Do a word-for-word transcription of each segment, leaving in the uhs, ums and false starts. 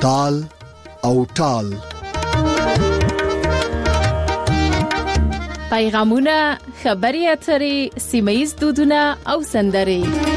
تال او ټال. پیغامونه، خبري اترې، سیمه‌ییز دودونه او سندرې.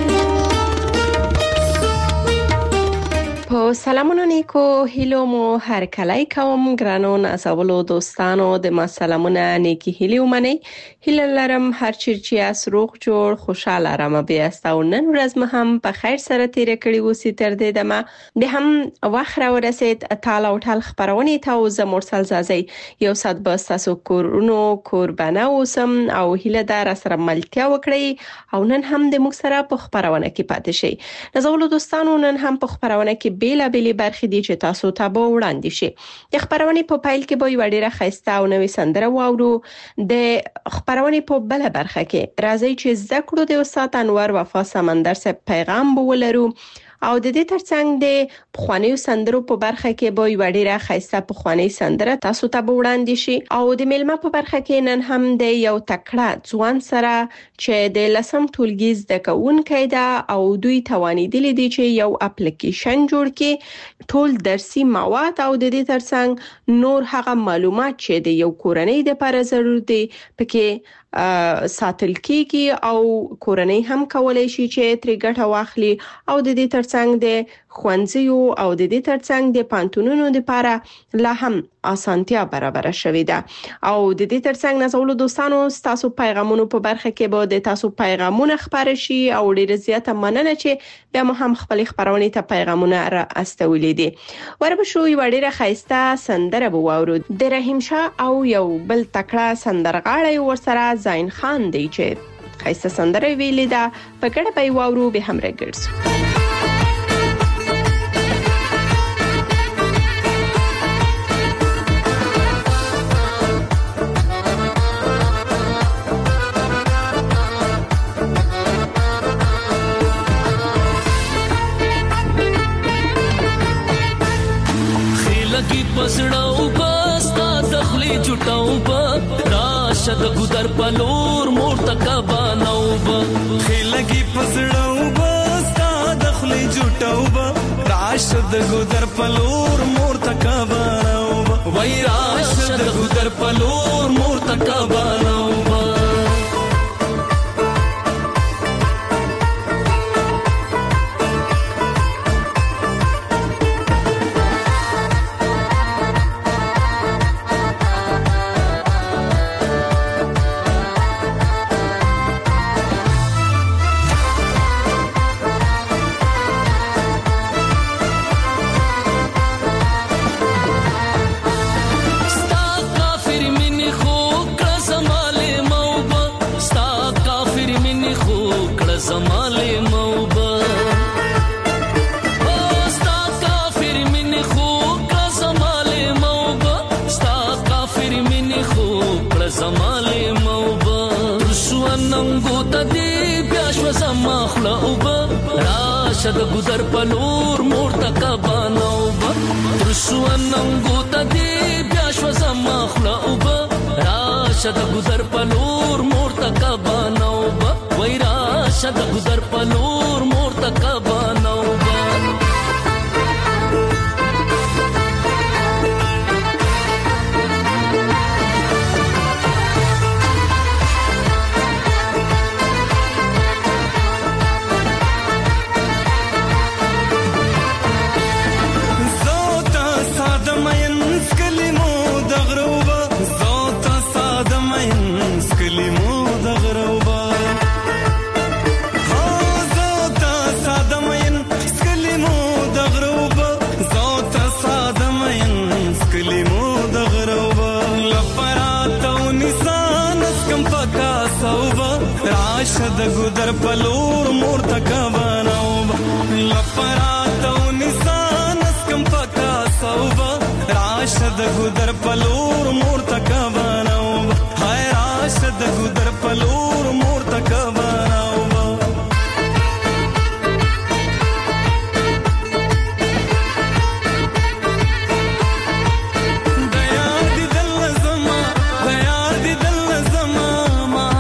په سلامونه نیکو هیلو مو هر کله کوم ګرانو نازولو دوستانو د ما سلامونه نیکی هیلو منی هیله لرم هر چیرچی اس روغ جوړ خوشاله رم بیا استاو نن ورځ مه هم په خیر سره تیر کړی وسی تر دې دمه د هم واخره ورسید تعالی او تعالی خبرونه ته ز مرسل زازي یو صد بس تاسو کورونو قربانه اوسم او هیله دار سره ملتیا وکړي او نن هم د موږ سره په خبرونه کې پاتې شي. نازولو دوستانو نن هم په خبرونه کې بیل بیل برخې دي چې تاسو ته به وړاندې شي. د خبرونه په پایل کې به یو ډیره خسته او نوې سندره واورو. د خبرونه په بل برخه کې راځي چې زکړو د استاد انور وفا سمندر سره پیغام بولرو او د دې ترڅنګ د پخوانیو سندرو په برخه کې به یو ډیره خسته پخوانی سندره تاسو ته به وړاندې شي او د میلمه په برخه کې نن هم د یو تکړه ځوان سره چې د لسم ټولګي زده کوونکی ده او دوی توانیدلی دي چې یو اپلیکیشن جوړ کړي ټول درسي مواد او د دې ترڅنګ نور هغه معلومات چې د یو کورنۍ لپاره ضروري دي پکې ساتل کیږي او کورنۍ هم کولای شي چې تر ګټه واخلي او د دې ترڅنګ د خوانځيو او د دې ترڅنګ د پانتونونو لپاره لا هم اسانتیا برابر شوې ده او د دې ترڅنګ نازولو دوستانو تاسو پیغامونو په برخه کې به د تاسو پیغامونه خبر شي او ډیر زیاته مننه چې بیا مو هم خپل خبرونه ته پیغامونه را استولې دي. وربه شو یو ډیره خسته سندره به واورو د رحیم شاه او یو بل تکړه سندرغاړی ورسره زین خان دی چې خسته سندره ویلې ده په ګډه به واورو به هم راګرځو. پسړاو پستا دخلی جټاو په راشد ګدر پلور مور تکبانو په خلګي پسړاو پستا دخلی جټاو په راشد ګدر پلور مور تکبانو وای راشد ګدر پلور مور تکبانو راشد ګدر پلور مور تکبانو ترسو ننګو تدی بیا شو زما خلاوب راشد ګدر پلور مور تکبانو وای راشد ګدر پلور مور تکبانو راشد ګدر پلور مور تکبانو لپرات او نسان اسکم پکا صوبا راشد ګدر پلور مور تکبانو هاي راشد ګدر پلور مور تکبانو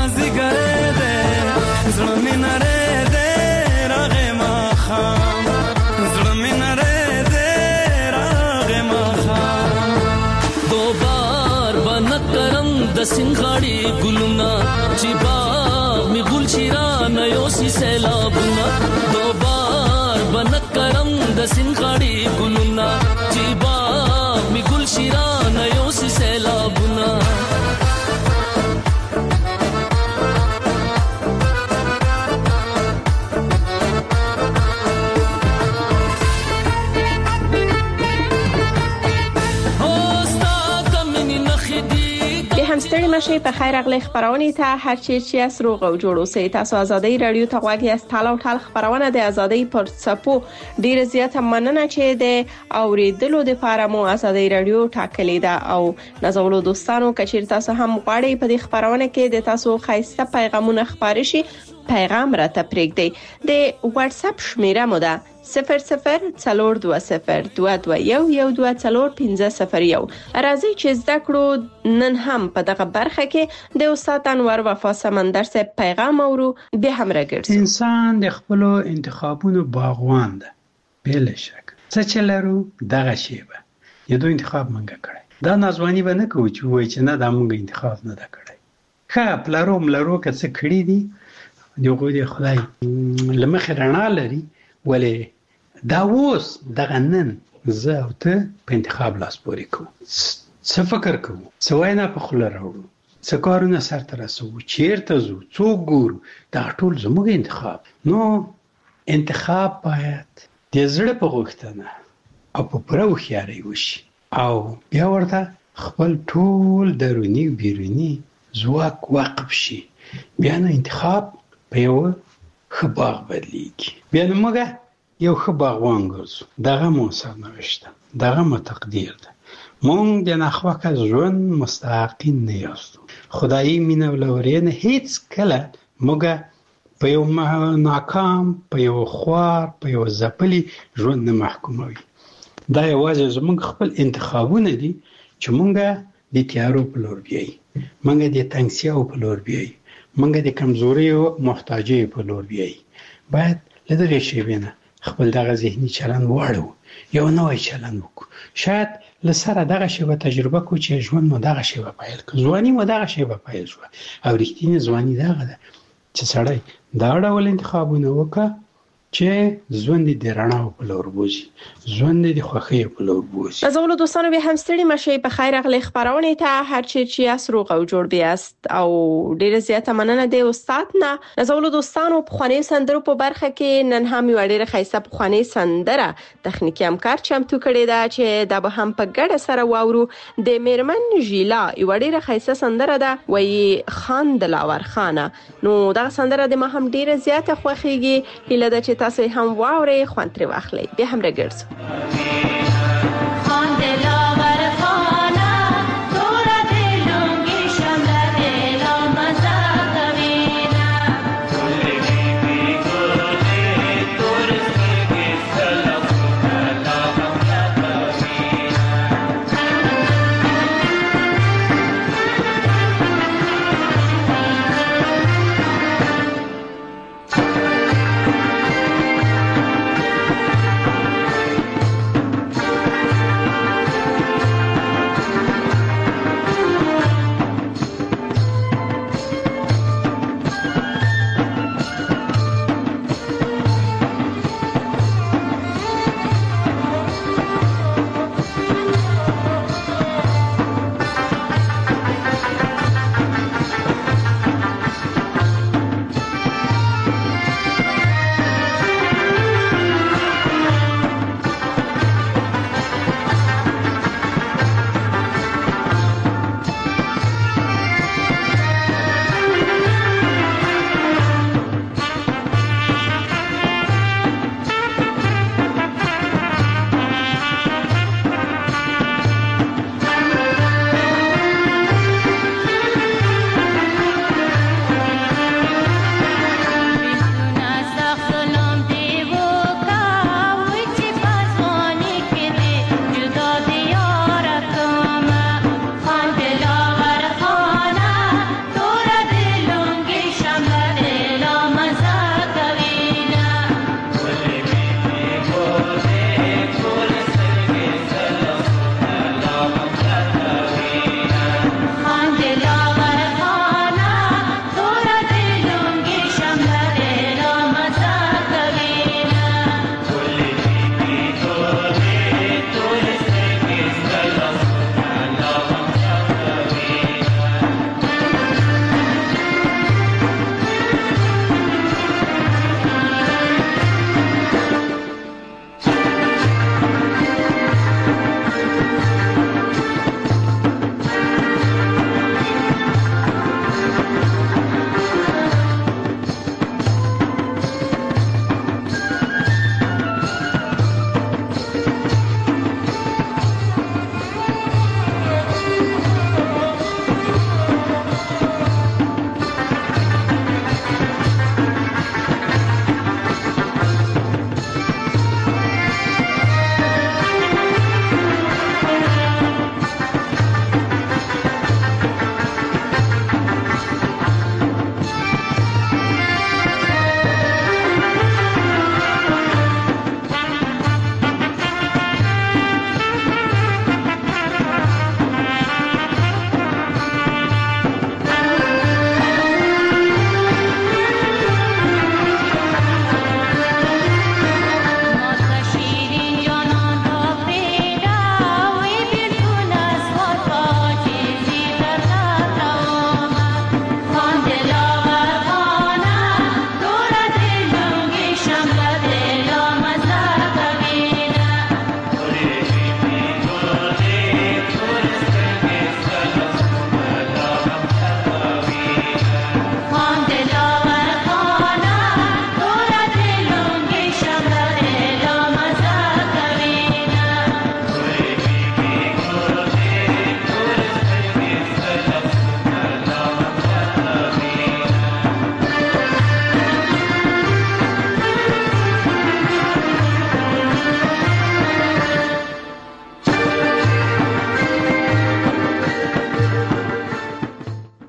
زړه مې نره دې راغې ما خام د سنغړی ګلونا چې باغ می ګل شیران یو سی سیلابونه دوبار بنکرم د سنغړی ګلونا چې باغ می ګل شیران یو سی سیلابونه ستړي مشه په خیر اغلی خبرونه ته هر چی چې اس روغ او جوړ اوسئ. تاسو ازادي رادیو ته غواړئ است تعالی او تعالی خبرونه د ازادي پر سپو ډیر زیاته مننه چې د اوریدلو د فارمو ازادي رادیو ټاکلې ده او نازولو دوستانو کچیر تاسو هم غواړئ په دې خبرونه کې د تاسو خاصه پیغامونه خبري شي پیغام را ته پرېږدئ. د واتس اپ شمیره مو ده صفر صفر څلور دوه صفر دوه دوه یو یو دوه څلور پنځه صفر یو. راځي چې زده کړو نن هم په دغه برخه کې د استاد انور وفا سمندر سره پیغام اورو به هم راګرځو. انسان د خپل انتخابونو باغوان ده بل شک څه چې لرو دغه شی به یو دوه انتخاب منګه کړی دا نازوانی به نه کوي چې وای چې نه دا مونږ انتخاب نه دا کړی ښه پلارو ملارو که څه کړی دي دیوغه دی خدای لمخ رڼا لري ولې دا اوس دغه نن زه او ته په انتخاب لاس پورې کوو څه فکر کوو څه وینا په خوله راوړو څه کارونه سرته رسوو چیرته ځو څوک ګورو دا ټول زموږ انتخاب. نو انتخاب باید د زړه په غوښتنه او په پوره هوښیارۍ وشي او بیا ورته خپل ټول دروني بیروني ځواک وقف شي بیا نو انتخاب په یو ښه باغ بدلیږي. بیا نو موږ یو ښه باغوان ګرځو دغه مو سرنوشته دغه مو تقدیر ده. مونږ د ناخوښه ژوند مستحقین نه یاستو. خدایي مینه او لورینه هیڅ کله موږ په یو ناکام په یو خوار په یو ځپلي ژوند نه محکوموي. دا یوازې زموږ خپل انتخابونه دي چې مونږ د تیارو په لور بیایي مونږ د تنګسیاو په لور بیایي مونږ د کمزوري او محتاجۍ په لور بیایي. باید له دغې شیبې نه خپل دغه ذهني چلند واړو یو نوی چلند وکړو. شاید له سره دغه شیبه تجربه کړو چې ژوند مو دغه شیبه پیل کړ ځواني مو دغه شیبه پیل شوه او رښتینې ځواني دغه ده چې سړی دا ډول انتخابونه وکړه چې ژوند د رڼا په لور بوزي ژوند د خوښۍ په لور بوزي. نازولو دوستانو به هم ستړي مشه په خیر اغلی خبرونه ته هر چی چې اس روغ او جوړ بیاست او ډیر زیاته مننه د استاد نه. نازولو دوستانو په خواني سندرو په برخه کې نن هم یو ډیر خیسه په خواني سندره تخنیکی همکار چمتو کړی دا چې د به هم په ګډه سره واورو د میرمن ژیلا یو ډیر خیسه سندره ده وای خان دلاور خانه. نو دا سندره د ما هم ډیر زیاته خوښیږي هله د چې تاسو هم واورئ خوند ترې واخلئ. بیا هم راګرځو.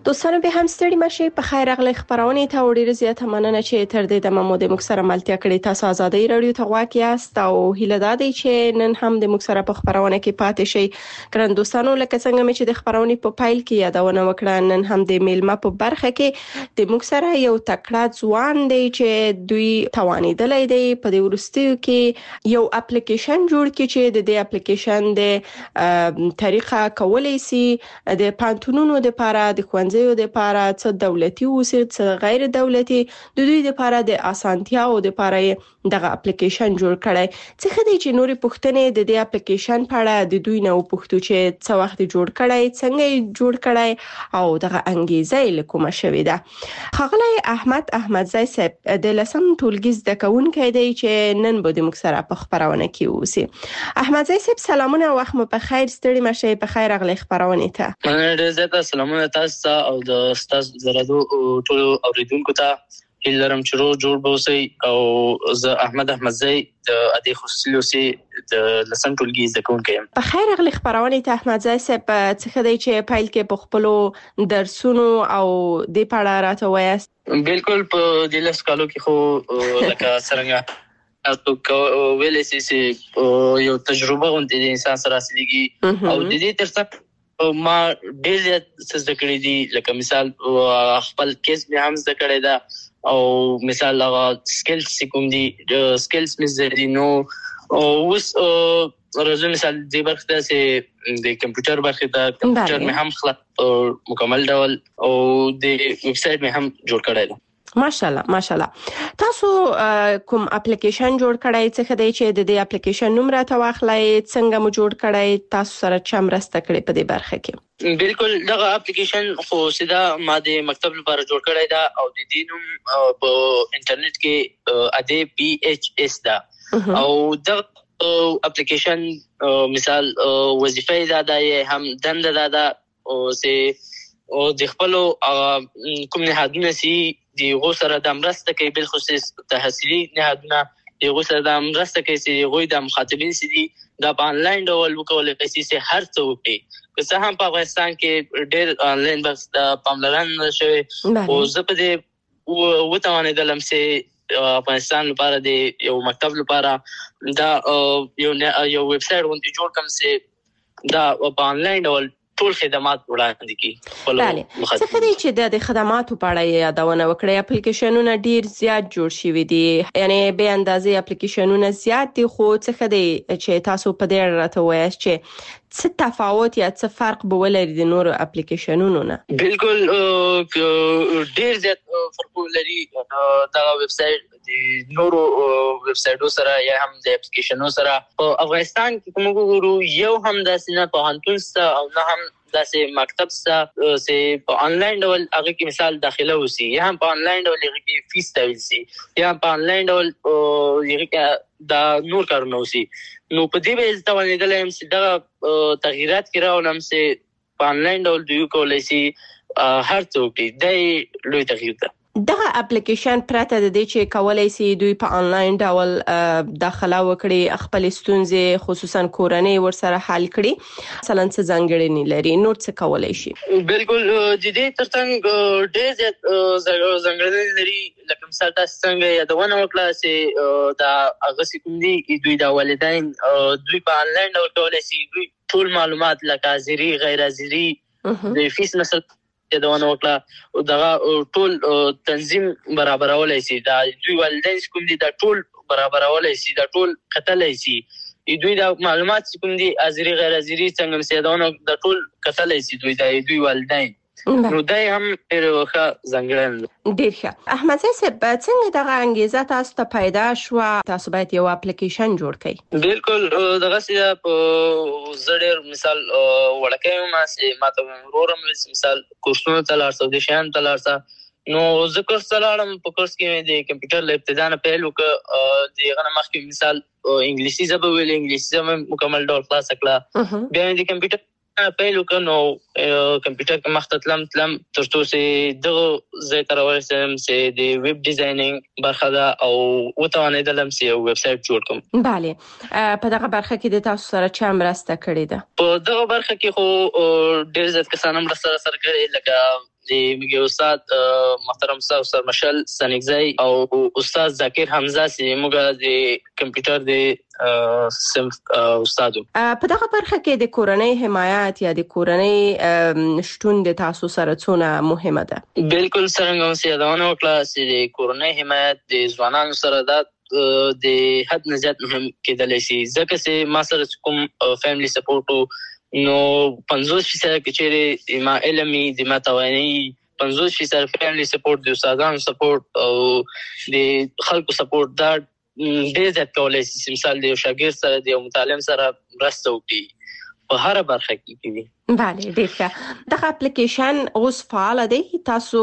دوستانو به هم ستړي مشي په خیر اغلی خبرونه ته وړي زیاته مننه چې تر دې د مو د مکسره ملتیا کړی تاسو آزادۍ رادیو ته غواړئ یاست او هیله ده چې نن هم د مکسره په خبرونه کې پاتې شي ګران دوستانو لکه څنګه مې چې د خبرونه په پایل کې یادونه وکړه نن هم د میلمه په برخه کې د مکسره یو تکړه ځوان دی چې دوی توانیدلې دی په دې ورستیو کې یو اپلیکیشن جوړ کړي چې د دې اپلیکیشن د طریقه کولای شي د پانتونونو د لپاره د خوانځ د لپاره څه دولتي او څه غیر دولتي د دوی لپاره د اسانتیا او د لپاره دغه اپلیکیشن جوړ کړي څه خدي چې نوري پښتنې د دې اپلیکیشن په اړه د دوی نو پښتو چې څه وخت جوړ کړي څنګه جوړ کړي او دغه انګیزه لیکوم شوې ده خغلی احمد احمدزی صاحب د لسم ټولګي زده کوونکی دی چې نن به د مکسره په خبرونه کې اوسي احمدزی صاحب سلامونه او وخت مو په خیر ستړي مشه په خیر اغلی خبرونه ته ډېر زیات سلامونه تاسو او د ستاسو زرادو ټول اوریدونکو ته هیلرم چې رو جوړ بوسي او زه احمد احمدزی د ادي خصوصي سي د لسم ټولګي زده کوونکی یم په خیر اغلی خبرونه ته احمدزی صاحب څه خدای چې پایل کې په خپل درسونو او د پاړه راته وایست بالکل په د لس کالو کې خو لکه څنګه تاسو ویلې سي یو تجربه غونډه د انسان سره سلیږي او د دې ترڅنګ ما ډېر څه زده کړې دي لکه مثال خپل کیس مې هم زده کړې ده او مثال هغه سکلز کوم دي سکلز مې زده دي نو اوس راځم مثال د برخه سي د کمپیوټر برخه ته کمپیوټر مې هم خلاص مکمل ډول او د ویب سټ مې هم جوړ کړی ده ماشاءالله ماشاءالله تاسو کوم اپلیکیشن جوړ کړی څه خدای چې د دې اپلیکیشن نوم راته واخلای څنګه مو جوړ کړی تاسو سره چم راسته کړی په دې برخه کې بالکل دغه اپلیکیشن خو سیده ما د مکتب لپاره جوړ کړی دا او د دې نوم په انټرنیټ کې اده پی ایچ اس دا او دغه اپلیکیشن مثال وظیفه دا ده هم دنده دا ده او سه او د خپل کوم نهادونه سي دی غو سره د مرسته کوي بل خصوص تحصیلي نهادونه دی غو سره د مرسته کوي چې غوي د مخاطبین سي دي د انلاین ډول وکولای شي چې هر څه وکړي که څه هم په افغانستان کې ډېر انلاین بس د پاملرنه شوی او زه په دې وتوانېدلم چې افغانستان لپاره د یو مکتب لپاره دا یو یو ویب سټ غونډه جوړ کوم چې دا په انلاین ډول ټول خدمات وړاندې کی بله څه خدای چې د خدماتو په اړه یادونه وکړي اپلیکیشنونه ډیر زیات جوړ شوي دي یعنی به اندازې اپلیکیشنونه زیات دي خو څه خدای چې تاسو په دې اړه راته وایاست چې څه تفاوت یا څه فرق به ولري د نورو اپلیکیشنونو نه بالکل ډیر زیات فرق لري دا ویب سټ د نورو ویب سټو سره یا هم د اپلیکیشنونو سره په افغانستان کې کوم ګورو یو هم داسې نه په هانتون سره او نه هم داسې مکتب سره سه په انلاین ډول هغه کې مثال داخله وسی یا هم په انلاین ډول هغه کې فیس تاویل سي یا په انلاین ډول هغه کې دا نور کارونه وسی نو په دې به ځوانېدل هم چې دا تغیرات کې راولم چې په انلاین ډول دوی کولای شي هر څوک دې لوی تغییر ده دغه اپلیکیشن پرته د دې چې کولای شي دوی په انلاین ډول داخله وکړي خپل ستونزې خصوصا کورنۍ ورسره حل کړي مثلا څه ځانګړنې لري نور څه کولای شي بالکل د دې ترڅنګ ډېر زیات ځانګړنې لري لکه مثال تاسو څنګه یادونه وکړه چې دا هغه کوم دي دوی د والدین دوی په انلاین ډول کولای شي دوی ټول معلومات لکه حاضری غیر حاضری د فیس مثلا یادونه وکړه او دا ټول تنظیم برابرولای شي دا دوی والدین کوم دي دا ټول برابرولای شي دا ټول کتلای شي دوی دا معلومات کوم دي حاضری غیر حاضری څنګه سیدونه دا ټول کتلای شي دوی دا دوی والدین نو دا هم ډېر ښه ځانګړنه ډېر ښه احمدزی صاحب څنګه دغه انګیزه تاسو ته پیدا شو تاسو باید یو اپلیکیشن جوړ کړئ بالکل دغه سیده په زړه مثال وړکې ما سي ماته ورورم مثال کورسونه تلارسو د شان تلارسا نو ذکر سلام په کورس کې د کمپیوټر له ابتدا نه پیل وکړ د غنه مخکې مثال انګلیسي زبه ویل انګلیسي زبه مکمل ډول خلاص کړه بیا د کمپیوټر پیل وکړ نو کمپیوټر کې مخته تلم تلم تر څو چې دغه زه تر ورسېم چې د ویب ډیزاینینګ برخه ده او وتوانېدلم چې یو ویب سټ جوړ کړم bale په دغه برخه کې د تاسو سره چا مرسته کړې ده په دغه برخه کې خو ډېر زیات کسان مرسته سره کړې لکه د میګي استاد محترم استاد مشل سنگزی او استاد ذکر حمزه چې موږ د کمپیوټر د صنف استادو. په دغه برخه کې د کورنۍ حمایت یا د کورنۍ شتون د تاسو سره څونه مهمه ده؟ بالکل څنګه چې یادونه وکړه چې د کورنۍ حمایت د ځوانانو سره د د حد نه زیات مهم کېدلی شي، ځکه چې ما سره کوم فیملی سپورټ نو پنځوس فیصد کې چیرې ما علمي د ما توانایي پنځوس فیصد فیملی سپورټ د استادانو سپورټ او د خلکو سپورټ دا ډېر زیات کولی شي. مثال د یو شاګرد سره د یو متعلم سره مرسته وکړي په هر برخه کې کوي. بله ډېر ښه. دغه اپلیکیشن اوس فعال دی، تاسو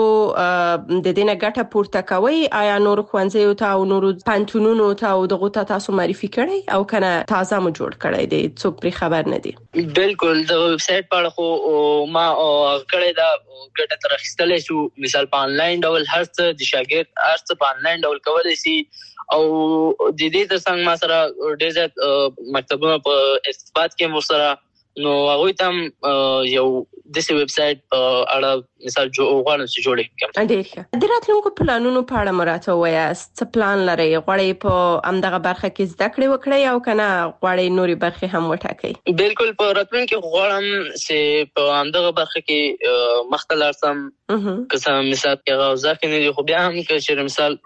د دې نه ګټه پورته کوئ؟ آیا نور ښوونځیو ته او نورو پوهنتونونو ته او دغو ته تاسو معرفي کړئ او کنه تازه مو جوړ کړی دی څوک پرې خبر نه دي؟ بالکل د ویب سایټ په اړه خو ما کړی دا ګټه تر اخیستلی شو. مثال په آنلاین ډول هر څه د شاګرد هر څه په آنلاین ډول کولی شي او د دې ترڅنګ ما سره ډېر زیات مکتبونه په ارتباط کې مو سره نو هغوی ته هم یو داسې ویب سایټ په اړه مثال غواړم چې جوړ کړم. ډېر ښه. د راتلونکو پلانونو په اړه مو راته ووایاست، څه پلان لرئ؟ غواړئ په همدغه برخه کې زده کړې وکړئ او که نه غواړئ نورې برخې هم وټاکئ؟ بالکل په راتلونکي کې غواړم چې په همدغه برخه کې مخته لاړ شم. که څه مثال کې هغه اوضاع ښه نه دي خو بیا هم که چېرې مثال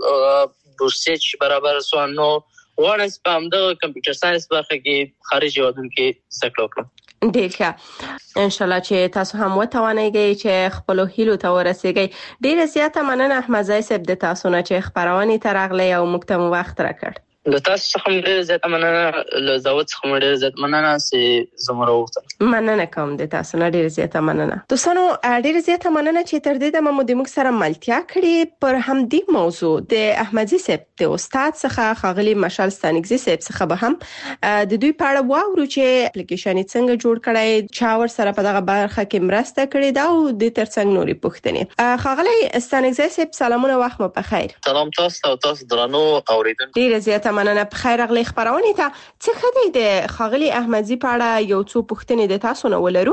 بورسیج برابر سو نو غواړم چې په همدغه کمپیوټر ساینس برخه کې خارج هېوادونو کې زده کړه وکړم. ډېر ښه. انشاءالله چې تاسو هم وتوانئ چې خپلو هیلو ته ورسیږئ. ډېره زیاته مننه احمدزی صاحب د تاسو نه چې خپرونې ته راغلی او موږ ته مو وخت راکړ. له تاسو څخه هم ډېره زیاته مننه، له داود څخه هم ډېره زیاته مننه چې زه مو راوغوښتم. مننه کوم د تاسو نه، ډېره زیاته مننه. دوستانو ډېره زیاته مننه چې تر دې دمه مو د موږ سره ملتیا کړې. پر همدې موضوع د احمدزی صاحب د استاد څخه ښاغلي مشال سنگزی صاحب څخه به هم د دوی په اړه واورو چې اپلیکیشن یې څنګه جوړ کړی، چا ورسره په دغه برخه کې مرسته کړې ده او د ترڅنګ نورې پوښتنې. ښاغلی سنگزی صاحب سلامونه، وخت مو پخیر. سلام تاسو ته او تاسو درنو اوریدونکو. ډېره زیاته مننه. په خیر راغلی خپرونې ته. څه ښه دی د ښاغلي احمدزي په اړه یو څو پوښتنې د تاسو نه ولرو.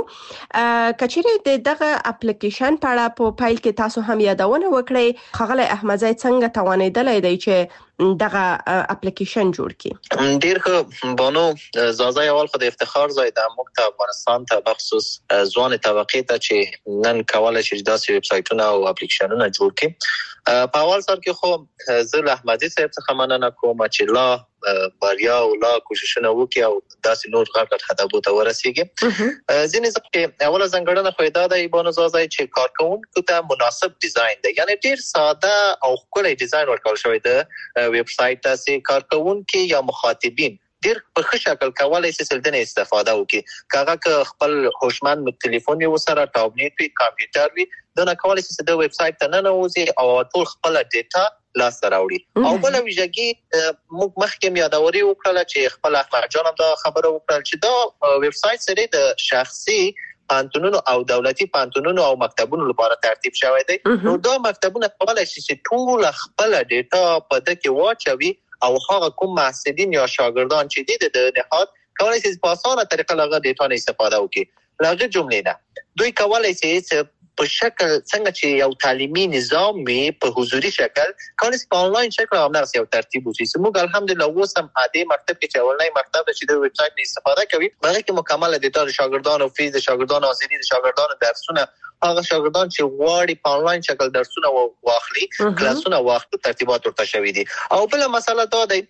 که چیرې د دغه اپلیکیشن په اړه په پیل کې تاسو هم یادونه وکړئ، ښاغلی احمدزي څنګه توانېدلی دی چې دغه اپلیکیشن جوړ کړي؟ ډېر ښه بانو. زازا اول خو د افتخار ځای ده موږ ته افغانستان ته بخصوص ځوانې طبقې ته چې نن کولی شي داسې ویب سایټونه او اپلیکیشنونه جوړ کړي. په اول سر کې خو زه له احمدزي صاحب څخه مننه کوم چې لا بریا او لا کوششونه وکړي او داسې نور غټ غټ هدفونو ته ورسیږي. ځینې ځکه چې اوله ځانګړنه خو دا ده بانو زازا چې کارکوونکو ته مناسب ډیزاین دی، یعنی ډېر ساده او ښکلی ډیزاین ورکول شوی د ویب سایټ ته چې کارکوونکي یا مخاطبین ډېر په ښه شکل کولی شي چې دنه استفاده وکړي. که هغه که خپل هوشمند تلیفون وي ورسره، ټابلیټ وي، کمپیوټر وي، دنه کولی شي چې د ویب سایټ ته ننوځي او ټول خپله ډیټا لاسته راوړي. او بله ویژګي موږ مخکې یادوري وکړله چې خپل احمد جان هم دا خبره وکړل چې دا ویب سایټ سره د شخصي پوهنتونونو او دولتي پوهنتونونو او مکتبونو لپاره ترتیب شوی دی. نو دا مکتبونه کولی شي چې ټول خپل ډیټا په ده کې واچوي او هغه کوم محصلین یا شاګردان چې دي د نهاد کولی شي په اسانه طریقه له هغه ډیټا نه استفاده وکړي. له هغې جملې نه دوی کولی شي چې په شکل څنګه چې یو تعلیمي نظام وي په حضوري شکل کولی شي په آنلاین شکل همدغسې یو ترتیب وشي. چې موږ الحمدلله اوس هم دې مکتب کې چې اولنی مکتب ده چې د ویب سایټ نه استفاده کوي، په هغې کې مکمله ډیټا د شاګردانو فیس، د شاګردانو حاضري، د شاګردانو درسونه، هغه شاګردان چې غواړي په آنلاین شکل درسونه واخلي، کلاسونه واخلي، ترتیبات ورته شوي دي. او بله مسله دا دی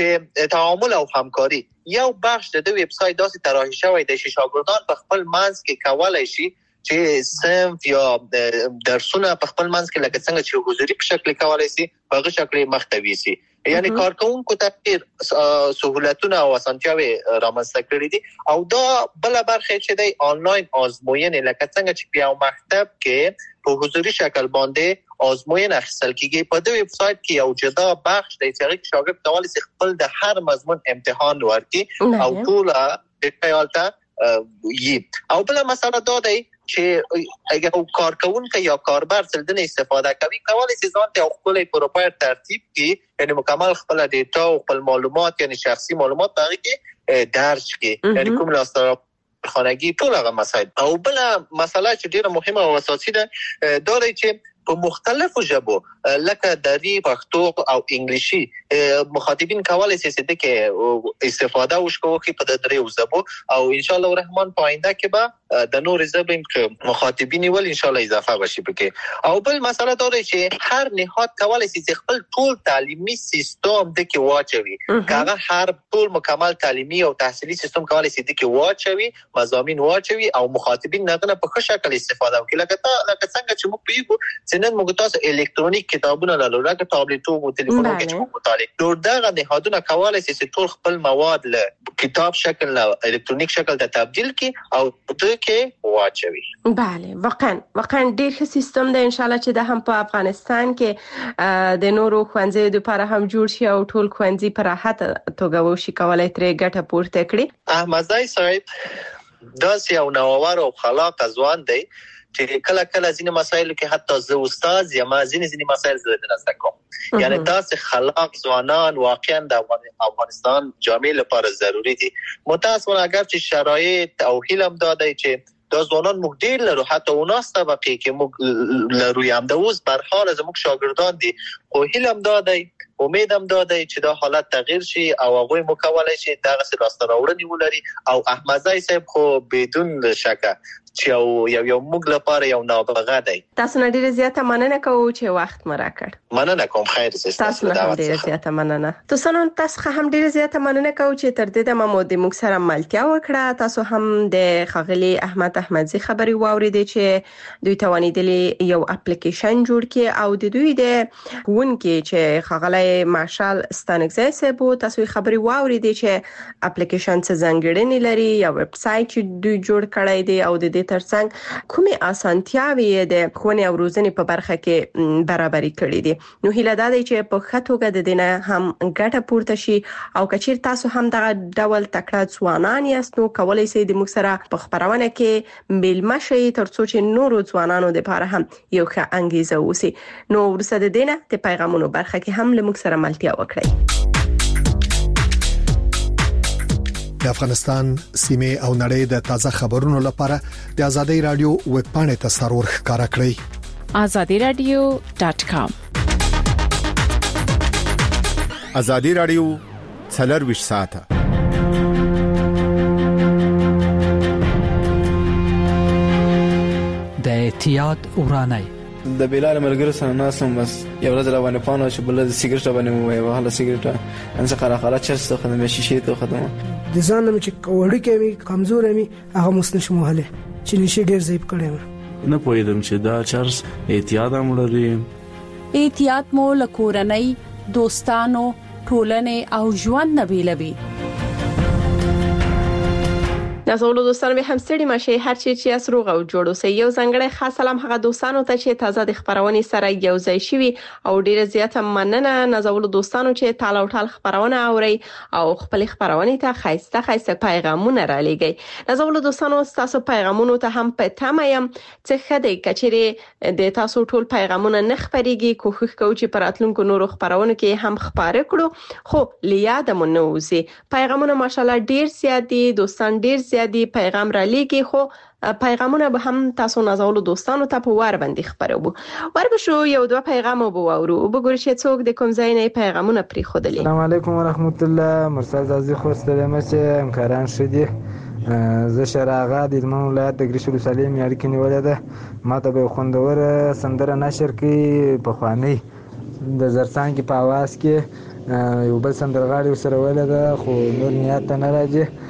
چې تعامل او همکاري یو بخش د ویب سایټ داسې طراحي شوی دی چې شاګردان په خپل منځ کې کولی شي چې صنف یا درسونه په خپل منځ کې لکه څنګه چې حضوري په شکل کولی شي په هغه شکل یې مخته ویسي. یعنی کارکوونکو ته ډېر سهولتونه او اسانتیاوې رامنځته کړي دي. او دا بله برخه چې دی آنلاین ازموینې، لکه څنګه چې په یو مکتب کې په حضوري شکل باندې ازموینه اخیستل کېږي، په دې ویب سایټ کې یو جدا بخش دی چې هغې کې شاګرد کولی شي خپل د هر مضمون امتحان ورکړي او ټوله ډیټا هلته وي. او بله مسله دا دی چې اگر کارکوونکی یا کاربر څه استفاده کوي کولی شي ځان ته یو ښکلی پروفایل ترتیب کړي، یعنی مکمل خپله ډیټا او خپل معلومات یعنی شخصي معلومات په هغې کې درج کړي، یعنی کوم لاسته خانگی ټول هغه مسایل. او بل مسله چې ډیره مهمه او اساسي ده دا دی چې په مختلفو ژبو لکه دری، پښتو او انګلیسي مخاطبین کولای شي چې د کې استفاده وکړي په د دریو ژبو او ان شاء الله الرحمن په آینده کې به د نور ژبو مخاطبین ول ان شاء الله اضافه وشي پکې. او بل مسله دا دی چې هر نهاد کولای شي چې خپل ټول تعلیمي سیستم د کې واچوي. هغه هر ټول مکمل تعلیمي او تحصیلي سیستم کولای شي د کې واچوي، مضامین واچوي او مخاطبین نه په ښه شکل استفاده وکړي. لکه لکه څنګه چې موږ پیګو چې نن موږ تاسو الکترونیک کتابونه لرو، لکه ټابلیټو او ټلیفونونو کې چې مطالعه کوو، دغه نهادونه کولای شي چې ټول خپل مواد له کتاب شکل له الکترونیک شکل ته تبدیل کړي او د کې واچوي. بله، واقعا واقعا ډېر ښه سیستم دی. ان شاء الله چې د هم په افغانستان کې د نورو ښوونځیو لپاره هم جوړ شي او ټول ښوونځي په راحت توګه وشي کولای ترې ګټه پورته کړي. احمدزی صاحب داسې یو نوآور او خلاق ځوان دی چې کله کله ځینې مسایل کې حتی زه استاد یم، ځینې ځینې مسایل زه نه زده کوم. یعنی داسې خلاق ځوانان واقعا د افغانستان جامعه لپاره ضروری دي. متاسفانه اگر چې شرایط او هیله هم دا دی چې دا ځوانان موږ ډېر لرو، حتی اوناس طبقې کې موږ لرو هم د اوس پر حال زموږ شاګردان دي، خو هیله هم دا دی، امید هم دا دی چې دا حالت تغییر شي او هغوی مو کولی شي دغسې لاسته راوړنې ولري. او احمدزی صاحب خو بدون شکه چې یو یو یو موږ لپاره یو نابغه دی. تاسو نه ډیره زیاته مننه کوو چې وخت مو راکړ. مننه کوم، خیر زه تاسو نه ډیره زیاته مننه. تاسو نن تاسو هم ډیره زیاته مننه کوو چې تر دې د مو د موږ سره ملتیا وکړه. تاسو هم د خغلی احمد احمدزی خبري واوریدې چې دوی توانیدلې یو اپلیکیشن جوړ کړي او د دوی د ښوونکي چې خغلی مارشال ستانکزی صاحب تاسو خبري واوریدې چې اپلیکیشن څه ځانګړنې لري یا ویب سټ چې دوی جوړ کړی دی او د ترڅنګ کومې اسانتیاوي د ښوونې او روزنې په برخه کې برابرۍ کړې دي. نو هیله ده چې په ښه توګه د دینه هم ګټه پورته شي او کچیر تاسو هم دغه ډول تکړه ځوانان یاست نو کولای شئ د موږ سره په خبرونه کې ملما شئ ترڅو چې نورو ځوانانو لپاره هم یو ښه انګیزه وسی. نو ورسره د دینه د پیغامونو برخه کې هم له موږ سره ملتیا وکړئ. د افغانستان سیمه او نړۍ د تازه خبرونو لپاره د ازادي رادیو ویب پاڼې ته سرور ښکارا کړئ azadi radio dot com. ازادي رادیو څلور ساعته د احتیاط ورانه د بلال ملګرو سره ناسم بس یو ورځ روانه پانو چې بل د سیګریټ باندې مو وای وهله سیګریټ ان څه خره خره چرته خدمه شیشه ته خدمه د ځانم چې وړي کې کمزور مې هغه مسنش موهله چې نشي ډیر ضعیف کړم. نه پوهیدم چې دا چرس احتیاط هم لري. احتیاط مو لکورنۍ، دوستانو، ټولنې او ژوند نه بیلوي. نازولو دوستانو به هم ستړي ماشي هر چی چې اسروغ او جوړو سي یو ځنګړی خاص سلام هغه دوستانو ته چې تازه د خبرونه سره یو ځای شوي او ډیره زیاته مننه نازولو دوستانو چې تاله او ټال خبرونه اوري او خپل خبرونه ته خاصه خاصه پیغامونه را لګي. نازولو دوستانو تاسو پیغامونه ته هم په تمایم چې خدای کچري د تاسو ټول پیغامونه نه خبريږي کوښښ کوو چې پراتلونکو نورو خبرونه کې هم خبره کړو خو لیاد مون نوځي پیغامونه ماشالله ډیر زیات دي دوستان ډیر دی پیغام را لګي خو پیغامونه به هم تاسو نازولو دوستانو ته په وار باندې خبرو وربشو یو دوه پیغام وو ورو وګورئ چې څوک د کوم ځای نه پیغامونه پری خودلې. السلام علیکم ورحمت الله. مرسل زازي خو ستلمه چې همکاران شدي زه شراغه د هلمند ولایت د ګریشول سالم یاري کې نیولې ده ماته به خوندور سندره نشر کې په خواني د زرڅانګي په आवाज کې یو بل سندرغاړي سره ولې ده خو نور نیت نه راځي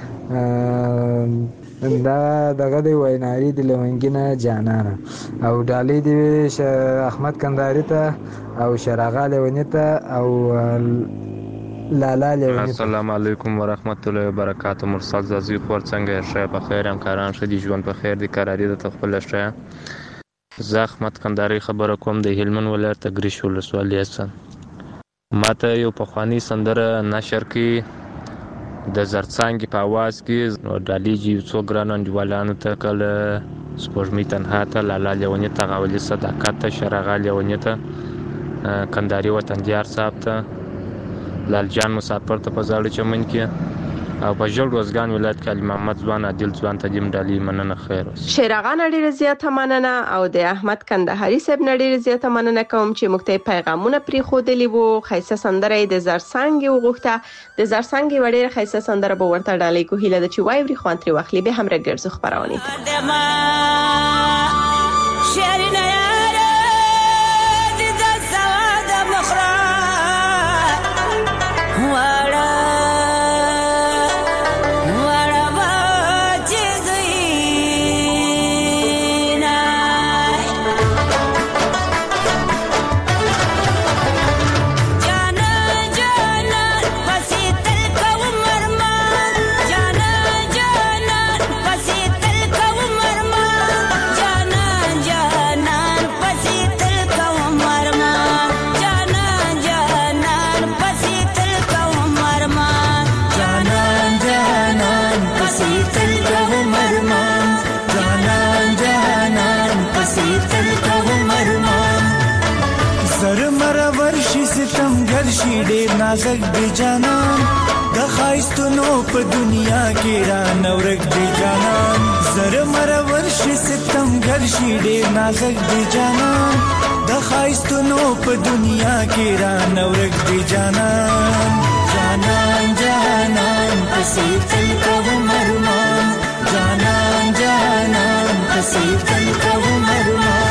دا دغه دی ویناري د لونګینه جانانه او ډالۍ دی احمد کندهاري ته او شراغه لونی ته او لالا لونی. السلام علیکم ورحمت الله وبرکاته. مرسل زازي خور څنګه شه په خیر همکاران شدي ژوند په خیر دي قراري د خپل شه. زه احمد کندهاري خبره کوم د هلمند ولایت ګریشول ولسوالۍ څخه. ماته یو په خواني سندره نشر کې د زرڅانګي په आवाज کې نو ډالېږي څو ګران انډیوالانو ته کله سپوږمۍ تنها ته لالا لیونی ته غولي صداقت ته شراغه لیونی ته کندهاري وطندیار صاحب ته لال جان مسافر ته په زاړه چمن کې او په جوړ روزګان ولایت کې علي محمد ځوان عادل ځوان ته دیم ډالي مننه خیر اوس شیر اغا نړۍ زیاته مننه او د احمد کندهاري صاحب نړۍ زیاته مننه کوم چې موږ ته پیغامونه پری خو دلی وو خیسه سندره د زرسنګ وغوښته د زرسنګ وړي خیسه سندره به ورته ډالي کو هیله د چوي وری خوان تر واخلي به هم راګرځو خبرونه شیر نه ډېر نازک دی جانان د خایستونو په دنیا کې را نورک دی جانان زره مر ورشي ستم ګر شي ډېر نازک دی جانان د خایستونو په دنیا کې را نورک دی جانان جانان جانان پسې تل کوم ارمان جانان جانان پسې تل کوم ارمان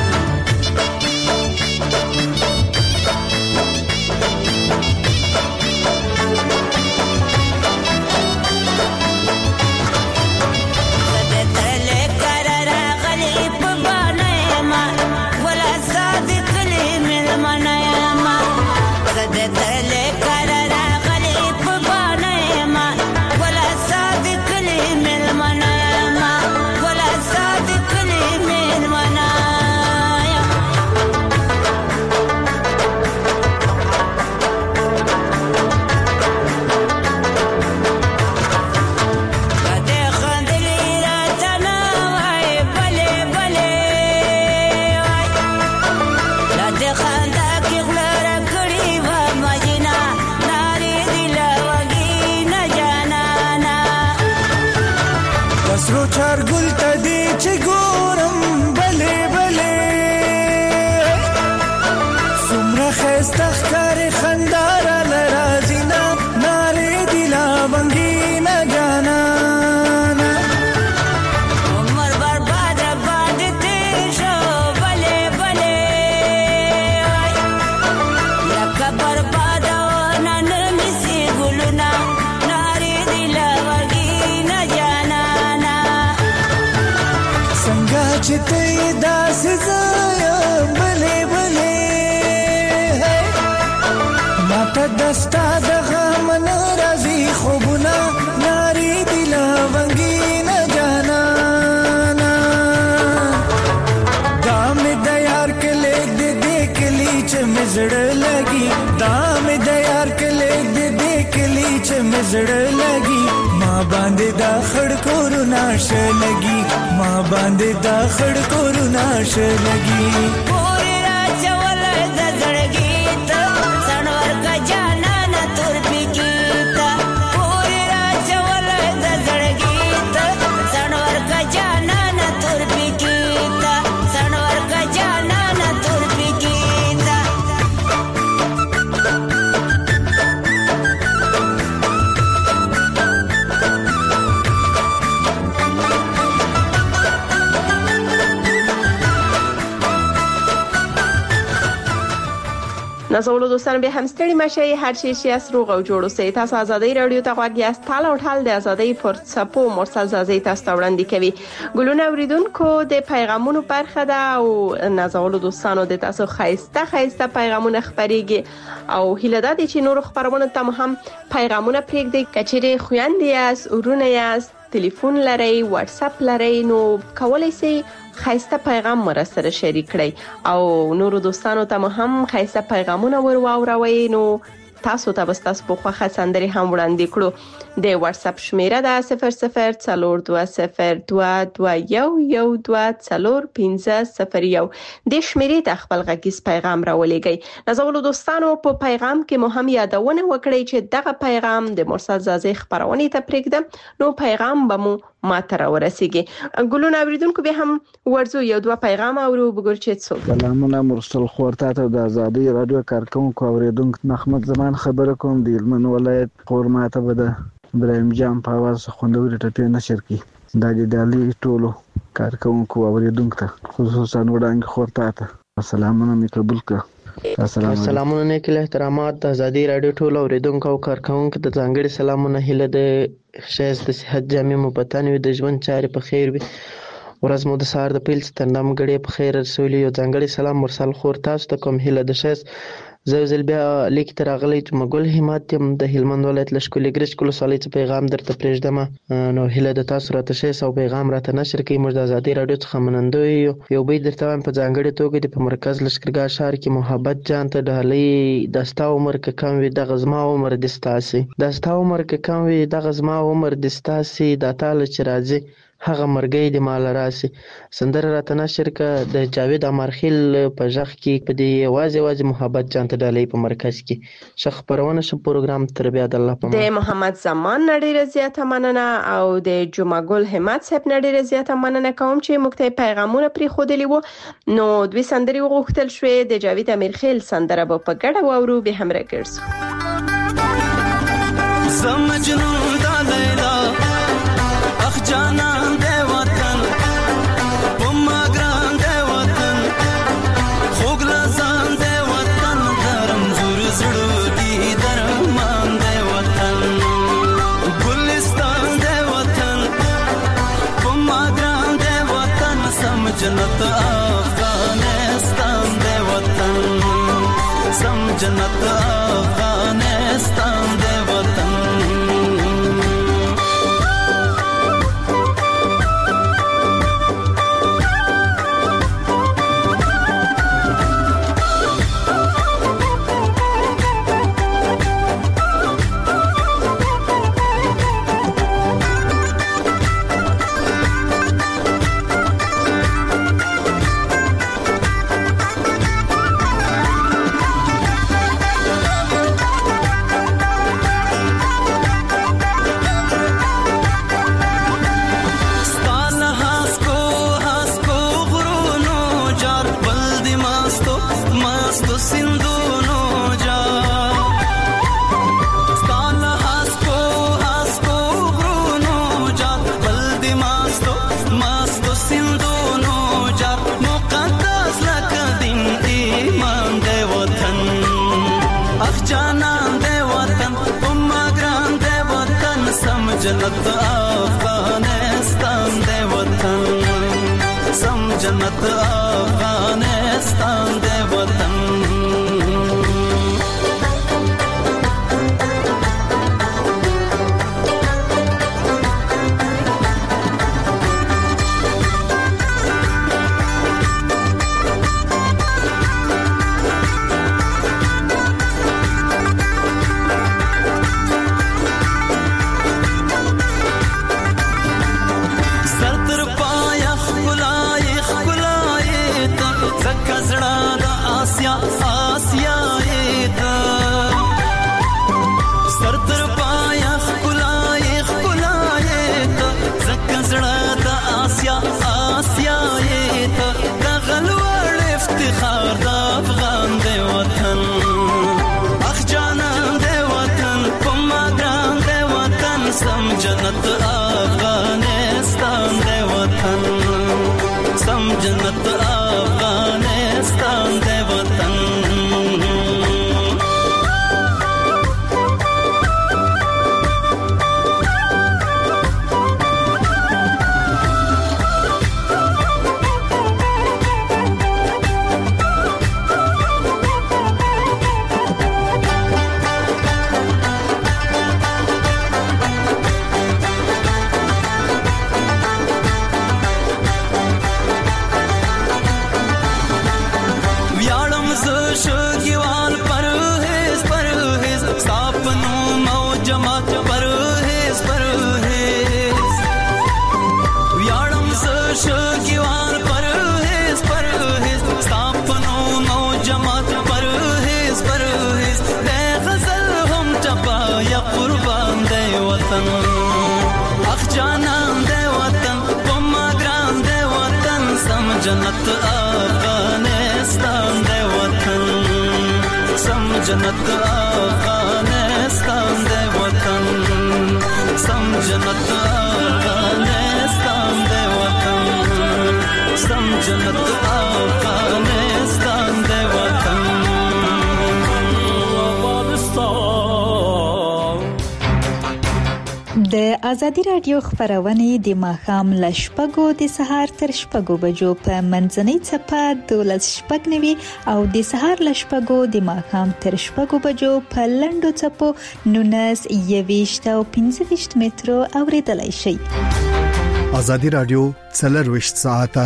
دستا دغه من راځي خوبونه ناری دل ونګین جانانا دام د یار کله دې دې کلی چې مزړ لګي دام د یار کله دې دې کلی چې مزړ لګي ما باندې دا خړ کور ناش لګي ما باندې دا خړ کور ناش لګي نازولو دوستان به هم ستړي مشي هر شي شي اس روغ او جوړو سي تاسو ازادي رادیو ته غواړئ است تال او ټال د ازادي پر صپو مرسل زازي تاسو وړاندې کوي ګلونه اوریدونکو د پیغامونو برخه ده او نازولو دوستانو د تاسو خایسته خایسته پیغامونه خبريږي او هیله ده چې نور خبرونه تم هم پیغامونه پرېږدي کچېره خويندې اس ورونه یاست ټلیفون لري واتس اپ لري نو کولای شئ خایسته پیغام مرسته شریک کړئ او نور دوستانو ته هم خایسته پیغامونه ور واوروي نو تاسو ته تاسو په خوخه سندري هم وړاندې کړو. د واتس اپ شمیره ده صفر صفر څلور دوه صفر دوه دوه یو یو دوه څلور پنځه صفر یو. د شمیرې ته خپل غږیز پیغام راولېږئ. نازولو دوستانو په پیغام کې مو هم یادونه وکړئ چې دغه پیغام د مرسل زازي خبرونه ته پرېږدم نو پیغام به مو ماته راورسیږي. ګلونه اوریدونکو به هم ورزو یو دوه پیغام اورو بګور چې څو. سلامونه مرسل خورته ته د آزادي رادیو کارکونکو اوریدونکو محمد زمان خبره کوم د هلمند ولایت قورماته بده ابراهیم جان په आवाज خوندوري ټپې نشر کی د دالي ټولو کارکونکو اوریدونکو ته خصوصا وړاندې خورته ته سلامونه می قبول کړه. سلامونه نیکل احترامات د آزادي رادیو ټولو اوریدونکو او کارکونکو ته ځانګړي سلامونه هله د شایز د صحت جامع مبتانوي د ژوند چارې په خیر وي. ورځ مو د سهار د پیل ستندم غړي په خیر رسولي یو ځانګړي سلام مرسل خور تاسو ته کوم هله د شایز زوزل بیا لیک تر غلې چې مګل همت يم د هلمند ولایت لشکولي ګرش کول سالي ته پیغام درته پرېږدم نو هله د تاسو راته شې او پیغام راته نشر کوي. موږ د آزادي رادیو څخه منندوی یو به درته په ځانګړي توګه د مرکز لشکرګاه شهر کې محبت جان ته ډالۍ دستا عمر ک کم وي د غزما عمر دستاسي دستا عمر ک کم وي د غزما عمر دستاسي د تعالی چې راځي هغه مرګي د مال راسي. سندره راته نشر ک د جاوید امرخیل په ځخ کې په دی واځي واځي محبت جان ته ډالۍ په مرکز کې شخ پرونه شو پروګرام تر بیا د الله په د محمد زمان نړۍ رضایت مننه او د جمعه ګل همت صاحب نړۍ رضایت مننه کوم چې مکته پیغامونه پری خودلی وو. نو دوی سندري وغوښتل شوې د جاوید امرخیل سندره په ګډه وورو به هم راګرځو. زمجنون د لیلا اخ جانا دے وطن پما گران دے وطن خوگ لزان دے وطن درم زور زړو دی درمان دے وطن گلستان دے وطن پما گران دے وطن سم جنت افغانستان دے وطن سم جنت افغانستان دے وطن. جنت افغانستان دے وطن سم جنت افغانستان دے وطن. جنت افغانستان دے وطن سم جنت افغانستان دے وطن. وطن اخ جانان دے وطن پما ګران دے وطن سم جنت افغانستان دے وطن سم جنت افغانستان دے وطن سم جنت افغانستان دے وطن سم جنت افغانستان دے وطن د ازادي رادیو خبرونه د ماښام ل شپږو د سهار تر شپږو بجو په منځنۍ چپه دولس شپږ نوي او د سهار ل شپږو د ماښام تر شپږو بجو په لنډو چپو نونس یويشت او پنځه ویشت مترو اوریدلای شي. ازادي رادیو څلور وشت ساعته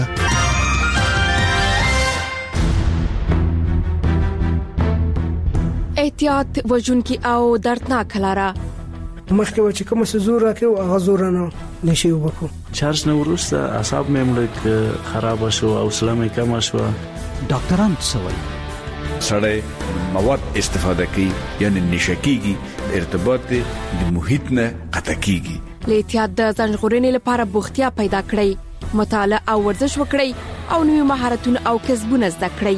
احتیاط وژونکي او دردناک لاره مخکې و چې کوم څه زور راکړو هغه زور نه نشي وکړو. چارج نه ورسته اعصاب مې مړ خراب شو او سلامه کم شو. ډاکټران څه وایي؟ سړی مواد استفاده کوي یعنی نشکیږي ارتباط د محیط نه قطع کیږي. له احتیاط د ځان ژغورنې لپاره بوختیا پیدا کړئ، مطالعه او ورزش وکړئ او نوې مهارتونه او کسبونه زده کړئ.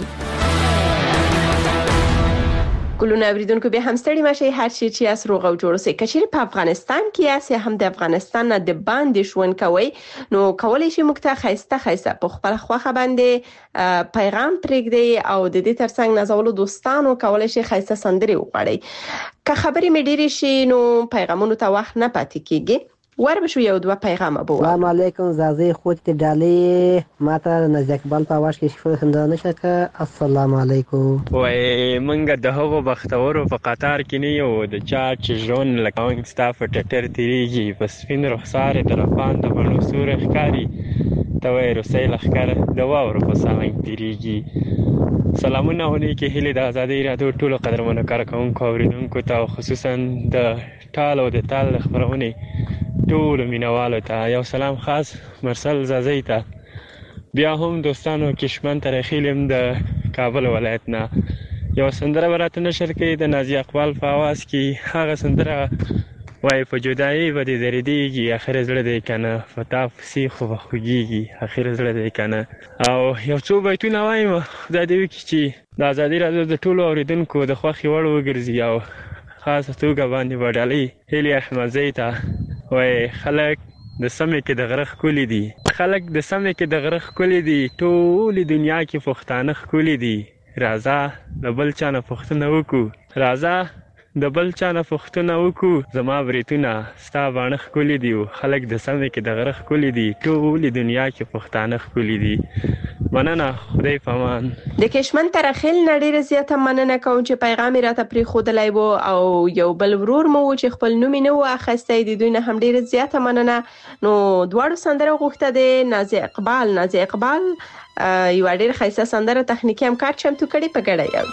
ګلونه اوریدونکو به هم ستړي مشي هر شي چې اس روغ او جوړ سي کچېر په افغانستان کې اس هم د افغانستان نه د باندې شون کوي نو کولای شي مکته خيسته خيسته په خپل خوخه باندې پیغام پرېږدي او د دې ترڅنګ نازولو دوستانو کولای شي خيسته سندري وغواړي. که خبرې مې ډېرې شي نو پیغامونو ته وخت نه پاتې کیږي. ور بشو یو دوه پیغام ابو. السلام علیکم زازي خوت ډالې ماته نزدې اقبال په واش کې شفه خندانه شکه. السلام علیکم. وای منګه د هغو بختورو په قطار کې نه یو د چا چې ژوند لکه ستاف ټټر تیریږي پس فین رخسار طرفان د بنو سور ښکاری ته وای روسي لخر د واورو په سالنګ تیریږي. سلامونه هونی کې هلي د ازادي رادیو ټولو قدرمنو کارکونکو اوریدونکو ته خصوصا د ټال او د تال خبرونه ټول مینوالو ته یو سلام خاص مرسل زازی ته. بیا هم دوستانو کشمن ترخیلم د کابل ولایت نه یو سندره ورته نشر کړي د نازي اقبال په आवाज کې. هغه سندره وای په جدایي و دې درديږي اخر زړه دې کنه فتاف سی خو خوږيږي اخر زړه دې کنه. او یو څو بیتونه وایم خدای دې وکړي چې د ازادي رادیو د ټولو اوریدونکو د خوخي وړ وګرځي او خاصه توګه باندې وډالي هلي احمد زیتا. وای خلک د سمې کې د غرخ کولی دي خلک د سمې کې د غرخ کولی دي ټول دنیا کې پښتانه کولی دي. راځه د بل چا نه پښتنه وکړو راځه د بل چا نه پښتنه وکړو زما بریتونه ستا باندې کولی دي خلک د سمې کې د غرخ کولی دي ټول دنیا کې پښتانه کولی دي. مننه خدای پامان. د کشمن ترخیل نړۍ زیاته مننه کوم چې پیغام راته پری خودلای وو او یو بل ورور مو چې خپل نوم نه و اخستې د دوی نه هم ډیره زیاته مننه. نو دواړو سندره غوښته د نازي اقبال نازي اقبال یو ډیر خیسه سندره تخنیکی هم کار چمتو کړي په ګډه یو.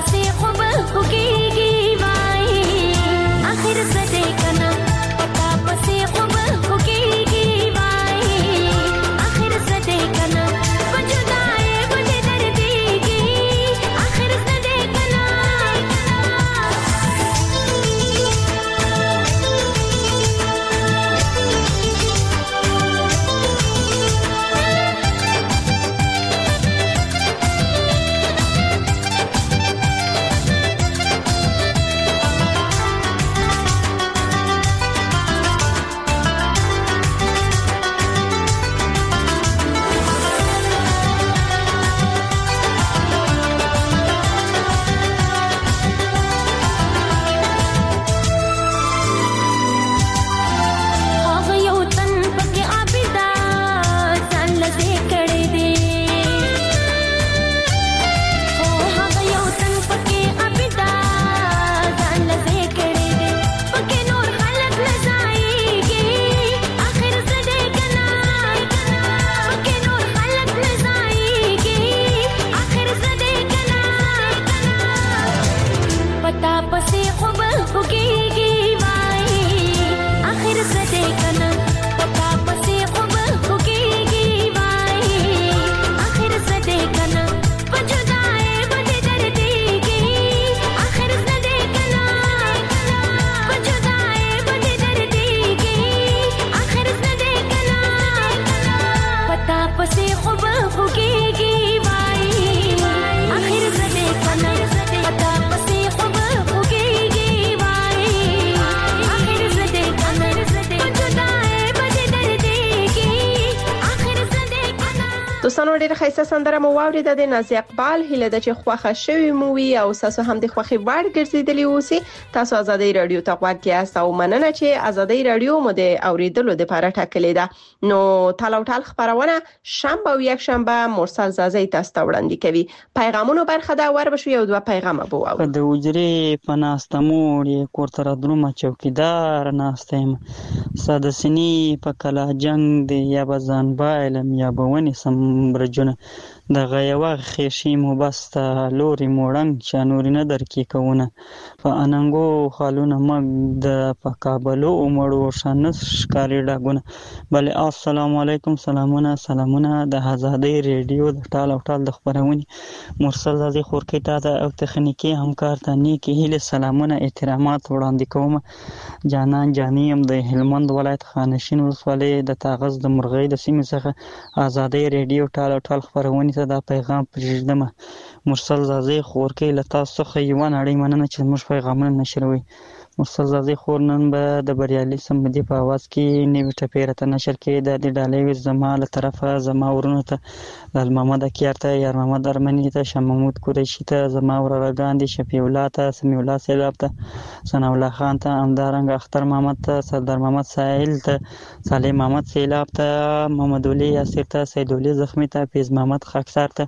پسې خو به خوږېږي وایي آخر څه دی کنه پتا پسې خو به خوږېږي وایي آخر څه دی کنه په جدایۍ به دې دردېږي آخر څه دی کنه دوستانو ډېر ښایسته سندره مو واورېده د نازي اقبال هیله ده چې خوښه شوي مو وي او تاسو هم د خوښي وړ ګرځېدلی اوسئ. تاسو آزادۍ رادیو ته غوږ یاست او مننه چې آزادۍ رادیو مو د اوریدلو لپاره ټاکلې ده. نو ټال او ټال خبرونه شنبه او یک شنبه مرسل زازي تاسو ته وړاندې کوي. پیغامونو برخه دا ور بشو یو دوه پیغام به واورو. د وجري پناستمور کور تر درومه چوکیدار ناستم سادسنی په کلا جنگ دی یا بزان بایلم یا بونی سم برجونه د غیوا خېشي مبستا لوري موړنګ چانوري نه درکې کوونه په اننګو خالونه مګ د پکابلو عمرو شانس ښکاری ډاګونه. بل السلام علیکم سلامونه سلامونه د آزادۍ ریډیو د ټال او ټال د خبرونې مرسل زازي خورکې ته او تخنیکی همکار ته نیکی هیله سلامونه احترامات وړاندې کوم. جانان جانیم د هلمند ولایت خانشین ولسوالۍ د تاغز د مرغۍ د سیمې څخه آزادۍ ریډیو ټال او ټال خبرونې دا پیغام پرېږدم. مرسل زازي خورکې له تاسو څخه یو نړۍ مننه چې موږ پیغامونه نشروي. مرسل زازي خور نن به د بریالي سمدي په आवाज کې نیو ټپیره ته نشر کې د دې ډالۍ زما له طرفه زما ورونو ته د محمد اکیار ته یار محمد ارمنی ته شاه محمود قریشی ته زما وراره ګاندي شفیع الله ته سمیع الله سیلاب ته ثنا الله خان ته همدارنګ اختر محمد ته سردار محمد ساحل ته صالح محمد سیلاب ته محمد علي یاسر ته سید علي زخمی ته پیز محمد خاکسار ته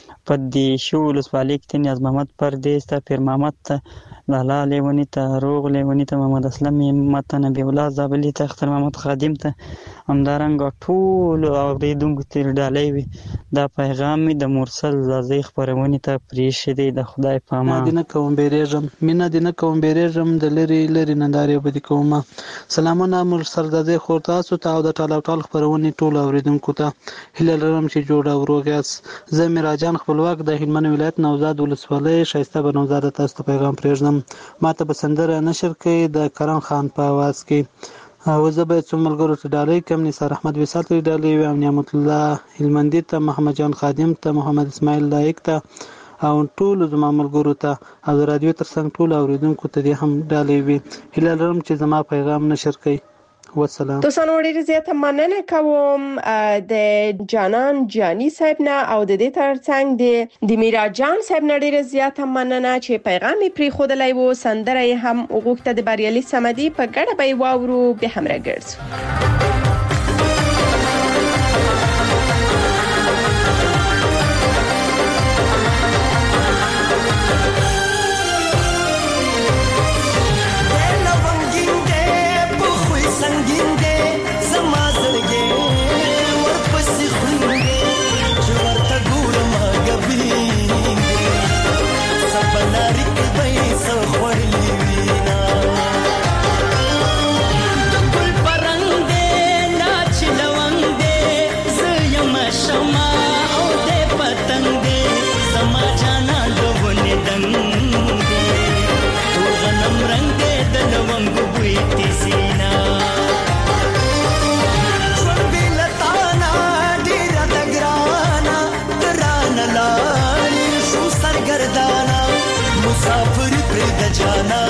پدې شو ولسوالۍ کې نیاز محمد پردیس ته پیر محمد ته لالا لیونی ته روغ لیونی ته محمد اسلم مت نبی الله زابلی ته اختر محمد خادم ته همدارنګ ټول اوریدونکو ته ډالۍ وي. دا پیغام د مرسل زازي خبرونه ته پریښې دی د خدای په امان. دینه کوم بیرېږم مینا دینه کوم بیرېږم د لری لری نندارې بده کومه. سلامونه مرسل زازي خور تاسو ته او د ټال او ټال خبرونه ټول اوریدونکو ته هله لرم چې جوړ او روغیاس. زه میراجان خپلواک د هلمند ولایت نوزاد ولسوالۍ شایسته بنوزاد تاسو ته پیغام پرېږدم. ماته به سندره نشر کوي د کرم خان په आवाज کې او زه به څومره ګورو ته ډالۍ کم نثار احمد وصال ته ډالۍ وي او نعمت الله هلمندي ته محمد جان خادم ته محمد اسماعیل لایق ته او ټول زما ملګرو ته او رادیو ترڅنګ ټول اوریدونکو ته هم ډالۍ وي. هیله لرم چې زما پیغام نشر کوي. والسلام. دوستانو ډېر زیاته مننه کوم د جانان جانی صاحب نه او د دې ترڅنګ د د میرا جان صاحب نه ډېر زیاته مننه چې پیغام پری خودلای وو. سندره هم وغوښته د بریالي سمدي په ګډه به واورو به هم راګرځو. But لارې کې به یې څه خوړلي وینا د ګل په رنګ دی دا چې لونګ دی زه یم شمع او دی پتنګ دی زما جانان د ونې دنګ دی تور غنم رنګ دی د لونګو بوی تیزینا مسافر پر د جانا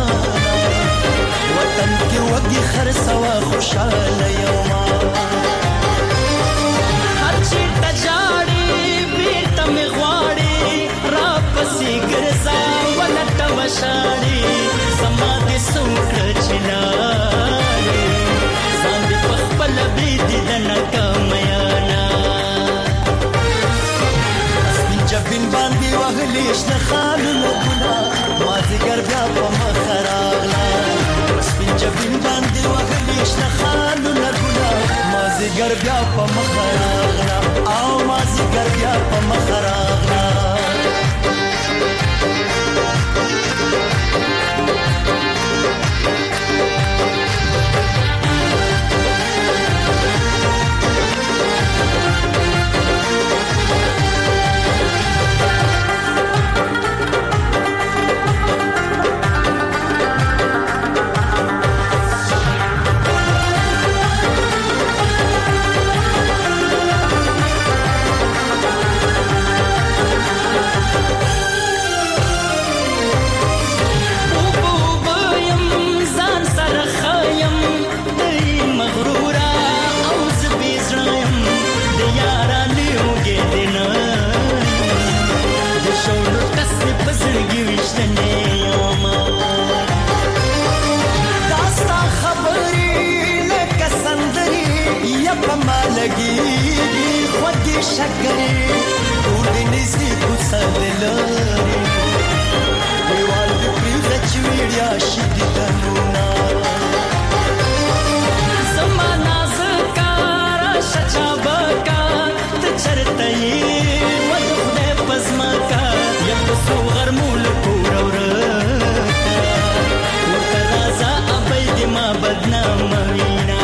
وطن کې وږي خرڅوا خوشاله یوما هر چیرته جاړي بیرته مې غواړي را پسې ګرځا ولټه وشاړي زما دې څوکړه چې لارې ځان دې په خپل بریدي د ناکامیانا جبین باندې وهلې شنه خالونه ګنا مازیګر بیا په مخ راغلا سپین جبین باندې وهلې شنه خالونه ګنا مازیګر بیا په مخ راغلا او مازیګر بیا په مخ راغلا شکرې ټول نزي کوڅه دلاري دیوال دې پریږده چې ویړیا شي د تنونه زما نازکه راشه چابکه ته چېرته یې و د خدای په ځمکه یم په څو غرمو له کوره ورکه ورته راځه ابۍ دې ما بدنامه وینه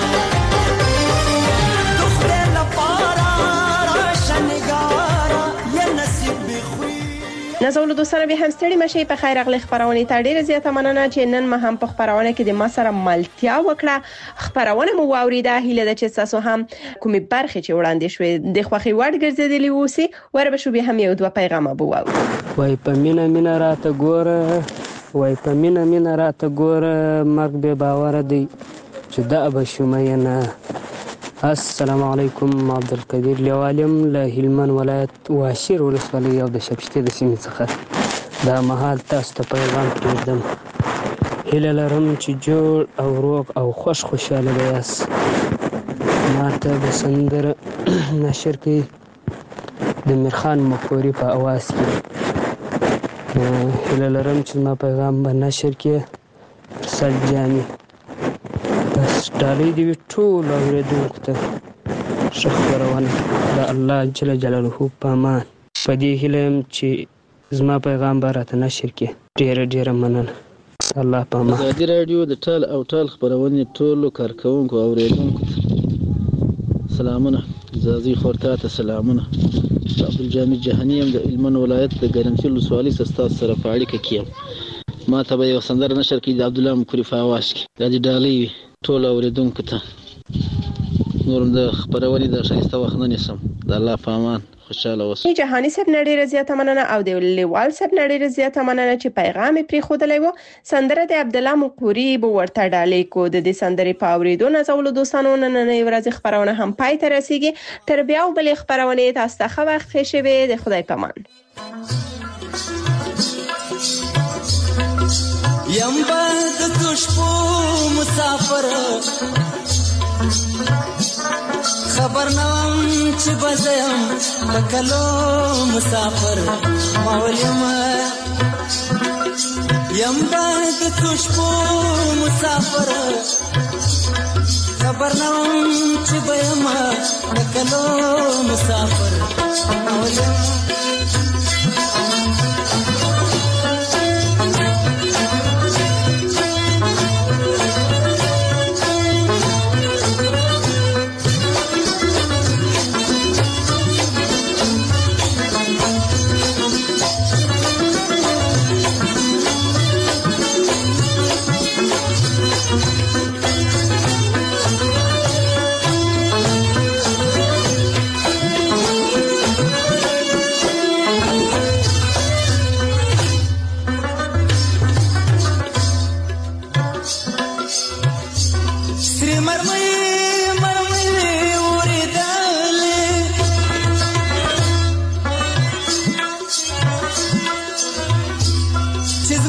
نازولو دوستانو به هم ستړي مشي په خیر اغلی خبرونه ته ډیره زیاته مننه چې نن ما هم په خبرونه کې د ما سره ملتیا وکړه خبرونه مو واوریده هیله ده چې تاسو هم کومې برخې چې وړاندې شوې د خوخي وړ ګرځېدلې وسی ور به شو به هم یو دوه پیغام بو واو وای په مینا مینا راته ګوره وای په مینا مینا راته ګوره مرګ به باور دی چې دا به شومینه السلام علیکم عبدالقدیر لیوالم له هلمند ولایت واشیر ولسوالۍ او د شبشتې د سیمې څخه دا مهال تاسو ته پیغام پرېږدم هیله لرم چې جوړ او روغ او خوش خوشاله به یاست ما ته د سندره نشر کوي د میرخان مخوري په اواز کې هیله لرم چې ما پیغام به نشر کړي رسل جامي بس ډالۍ دې وي ټولو اورېدونکو ته ښه خپرونه د الله جل جلاله په امان په دې هیله یم چې زما پیغام به راته نشر کړي ډېره ډېره مننه الله په امان ازادي راډیو د ټال او ټال خپرونې ټولو کارکوونکو او اورېدونکو سلامونه زازي خورتا ته سلامونه عبدالجامع جهاني یم د هلمند ولایت د ګرمسیر ولسوالۍ څخه ستاسو سره په اړیکه کې یم ما ته به یو سندره نشر کړي د عبدالله مکوري په اواز کې دا دې ډالۍ وي ټولو اورېدونکو ته نور د خبرونې د ښایسته وخت نه نیسم د الله په امان خوشاله اوسئ جهاني صاحب نړۍ زیاته مننه او د لیوال صاحب نړۍ زیاته مننه چې پیغام پرې خودلې وو سندره د عبدالله مقوري بو ورته ډالۍ کو د دې سندرې په اوریدو نه زولو دوستانو نن نه ورځ خبرونه هم پای ته رسیدي تر بیا او بل خبرونه تاسو ته خو وخت شوي د خدای پامان یم باد خوشبو مسافر خبر نوم چې بزم تکلو مسافر مولیم یم باد خوشبو مسافر خبر نوم چې بیم تکلو مسافر مولیم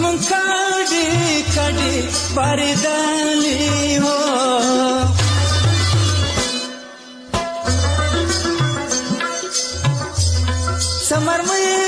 کډي کډي باردالي هو سمر مې